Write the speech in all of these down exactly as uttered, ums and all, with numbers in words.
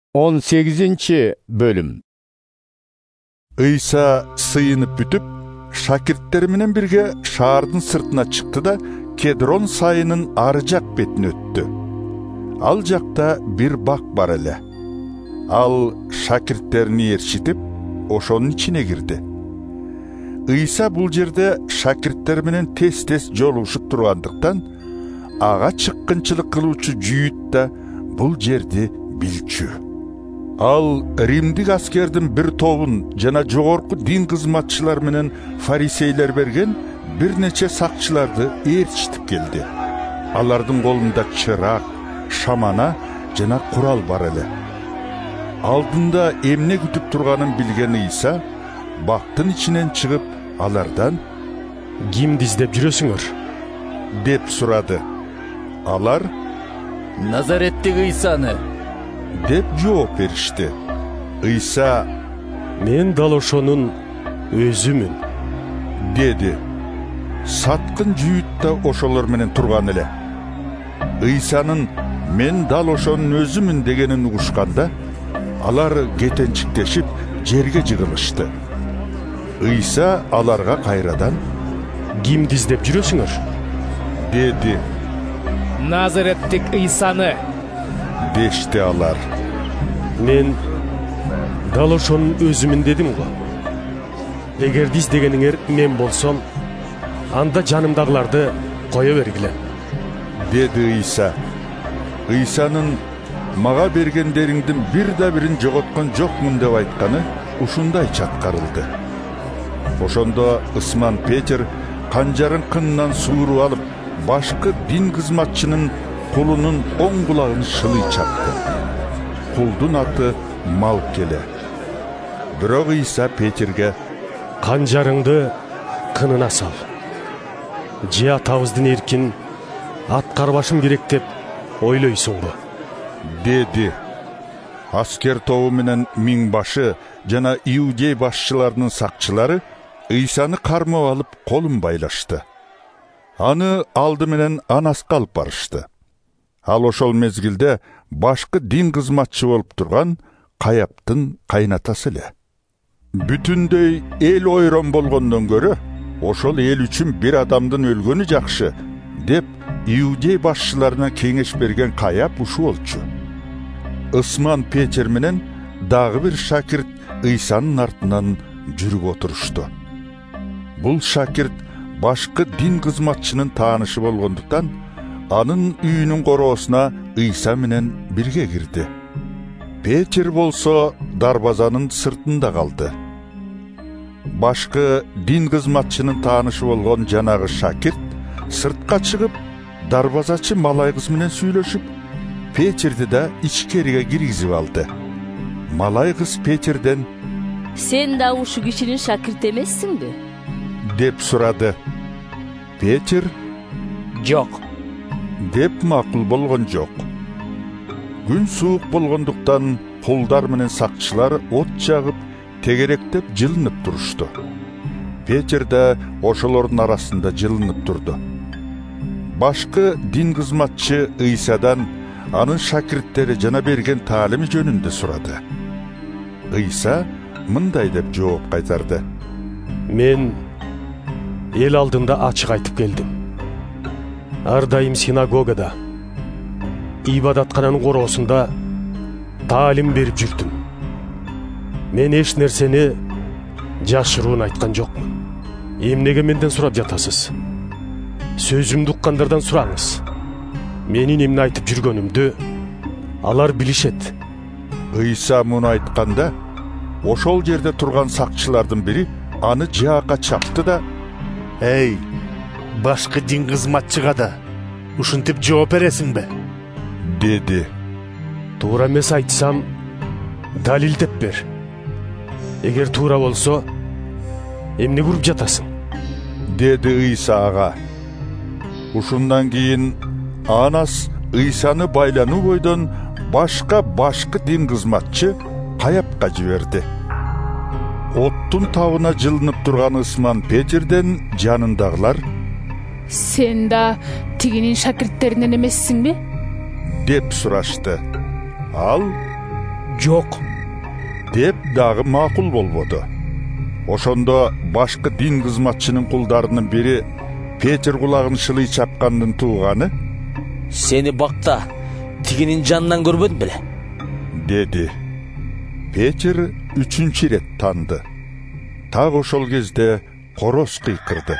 он сегизинчи бөлүм. Ыйса сыйынып бүтүп, шакирттери менен бирге шаардын сыртына чыкты да Кедрон сайынын ары жак бетине өттү. Ал жакта бир бак бар эле. Ал шакирттерини ээрчитип, ошонун ичине кирди. Ыйса бул жерде шакирттер менен тез-тез жолугушуп тургандыктан, ага чыккынчылык кылуучу жүйүт да бул жерди билчү. Ал римдик аскердин бир тобун жана жогорку дин кызматчылар менен фарисейлер берген бир нече сакчыларды ээрчитип келди. Алардын колунда чырак, шамана жана курал бар эле. Алдында эмне күтүп турганын билген Ыйса бактын ичинен чыгып, алардан «Кимди издеп жүрөсүңөр?» деп сурады. Алар «Назареттик Ыйсаны» деп жооп беришти. Ыйса «Мен дал ошонун өзүмүн» деди. Саткын жүйүт да ошолор менен турган эле. Ыйсанын «Мен дал ошонун өзүмүн» дегенин угушканда, алар кетенчиктешип жерге жыгылышты. Ыйса аларга кайрадан «Кимди издеп жүрөсүңөр?» деди. «Назареттик Ыйсаны» дешти алар. «Мен дал ошонун өзүмүн» дедим го. Эгерди издегениңер мен болсом, анда жанымдагыларды кое бергиле. Деди Ыйса. Ыйсанын «Мага бергендериңдин бир да бирин жоготкон жокмун» деп айтканы ушундай чаткарылды. Ошондо Ысман Петер канжарын кынынан сууруп алып, башкы дин кызматчынын кулунун оң кулагын шылый чапты. Кулдун аты Малкеле. Бирок Ыйса Петерге «Канжарыңды кынына сал. Же атабыздын эркин аткарбашым керек деп ойлойсуңбу?» деди. Аскер тобу менен миң башы жана иудей башчыларынын сакчылары Ыйсаны кармап алып колун байлашты. Аны алды менен Анаска алып барышты. Ал ошол мезгилде башкы дин кызматчы болуп турган Каяптын кайнатасы эле. Бүтүндөй эл ойрон болгондон көрө, ошол эл үчүн бир адамдын өлгөнү жакшы деп иудей башчыларына кеңеш берген Каяп ушу болчу. Ысман Петер менен дагы бир шакирт Ыйсанын артынан жүрүп отурушту. Бул шакирт башкы дин кызматчынын таанышы болгондуктан, анын үйүнүн короосуна Ыйса менен бирге кирди. Петер болсо дарбазанын сыртында калды. Башкы дин кызматчынын таанышы болгон жанагы шакирт сыртка чыгып, дарбазачы малай кыз менен сүйлөшүп, Петерди да ичкериге киргизип алды. Малай кыз Петерден «Сен да ушу кишинин шакирти эмессиңби?» деп сурады. Петер «Жок» деп макул болгон жок. Күн суук болгондуктан кулдар менен сакчылар от жагып, тегеректеп жылынып турушту. Петер да ошолордун арасында жылынып турду. Башкы дин кызматчы Ыйсадан анын шакирттери жана берген таалими жөнүндө сурады. Ыйса мындай деп жооп кайтарды. «Мен эл алдында ачык айтып келдим. Ар дайым синагогада, ибадаткананын короосунда таалим берип жүрдүм. Мен эч нерсени жашыруун айткан жокмун. Эмнеге менден сурап жатасыз? Сөзүмдү уккандардан сураңыз. Менин эмне айтып жүргөнүмдү алар билишет». Ыйса муну айтканда, ошол жерде турган сакчылардын бири аны жаакка чапты да: «Эй, башкы дин кызматчыга да ушинтип жооп бересиңби?» деди. «Туура эмес айтсам, далилдеп бер. Эгер туура болсо, эмне көрүп жатасың?» деди Ыйса ага. Ушундан кийин Анас Ыйсаны байлануу бойдон башка башкы дин кызматчы Каяпка жиберди. Оттун табына жылынып турган Ысман Петерден жанындагылар «Сен да тигинин шакирттеринен эмессиңби?» деп сурашты. Ал Жок. деп дагы макул болбоду. Ошондо башкы дин кызматчынын кулдарынын бири Петр кулагын шылый чапкандын тууганы Сени бакта тигинин жанынан көрбөдүм беле? деди. Петр үчүнчү ирет танды. Так ошол кезде короз кыйкырды.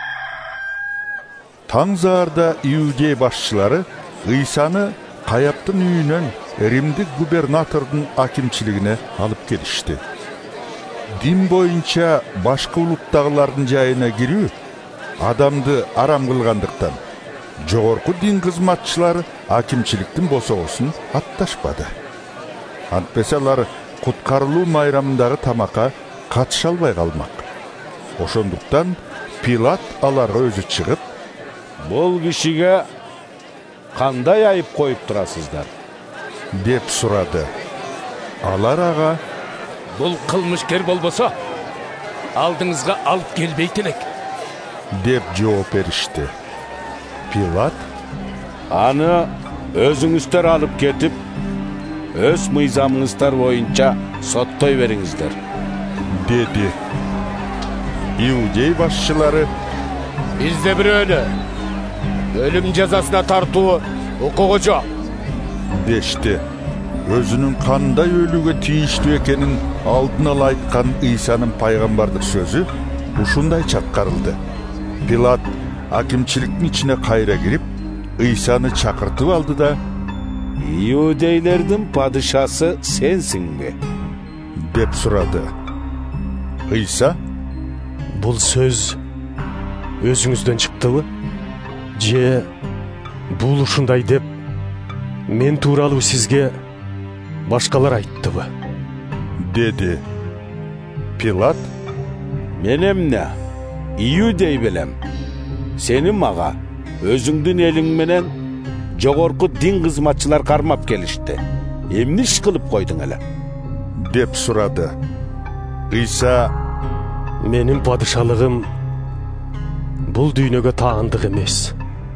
Таң заарда иудей башчылары Ыйсаны Каяптын үйүнөн Римдик губернатордун акимчилигине алып келишти. Дин боюнча башкы улуттагылардын жайына кирүү адамды арам кылгандыктан жогорку дин кызматчылары акимчиликтин босогосун атташпады. Антпесе алар куткарылуу майрамындагы тамакка катыша албай калмак. Ошондуктан Пилат аларга өзү чыгып, «Бул кишиге кандай айып коюп турасыздар?» деп сурады. Алар ага, Бул кылмышкер болбосо, алдыңызга алып келбейт элек. деп жооп беришти. Пилат, «Аны өзүңүздөр алып кетип, өз мыйзамыңыздар боюнча соттой бериңиздер», деди. Иудей башчылары Бизде бирөөнү өлүм жазасына тартуу укугу жок дешти. Өзүнүн кандай өлүүгө тийиштүү экенин алдын ала айткан Ыйсанын пайгамбардык сөзү ушундай чаткарылды. Пилат акимчиликтин ичине кайра кирип, Ыйсаны чакыртып алды да, «Иудейлердин падышасы сенсиңби?» деп сурады. Ыйса, Бул сөз өзүңүздөн чыктыбы? Же бул ушундай деп мен тууралуу сизге башкалар айттыбы? деди. Пилат, «Мен эмне? Иудей белем. Сени мага өзүңдүн элиң менен жогорку дин кызматчылар кармап келишти. Эмне иш кылып койдуң эле?» деп сурады. Ыйса, Менин падышалыгым бул дүйнөгө таандык эмес.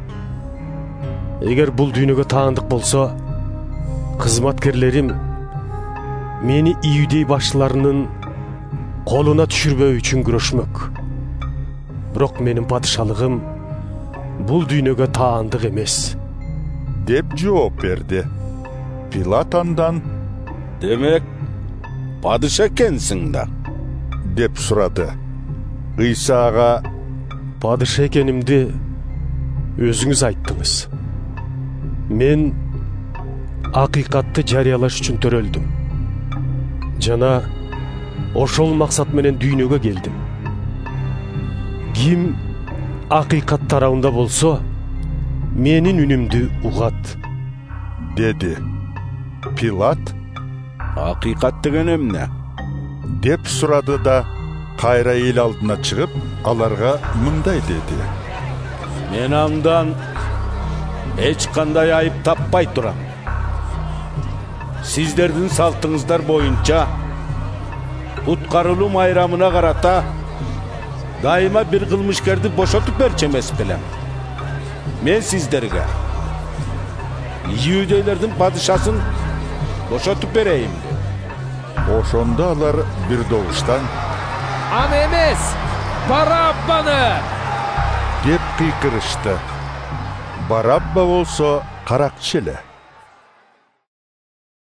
Эгер бул дүйнөгө таандык болсо, кызматкерлерим мени иудей башчыларынын колуна түшүрбөө үчүн күрөшмөк. Бирок менин падышалыгым бул дүйнөгө таандык эмес. деп жооп берди. Пилат андан, «Демек, падыша экенсиң да?» деп сурады. Ыйса ага, Падыша экенимди өзүңүз айттыңыз. Мен акыйкатты жарыялаш үчүн төрөлдүм. Жана ошол максат менен дүйнөгө келдим. Ким акыйкат тарабында болсо, менин үнүмдү угат. деди. Пилат «Акыйкат деген эмне?» деп сурады да кайра эл алдына чыгып, аларга мындай деди. «Мен андан эч кандай айып таппай турам. Сиздердин салтыңыздар боюнча куткарылуу майрамына карата дайыма бир кылмышкерди бошотуп берчү эмес белем. Мен сиздерге иудейлердин падышасын бошотуп берейинби?» Ошондо алар бир добуштан Аны эмес, Бараббаны! деп кыйкырышты. Барабба болсо каракчы эле.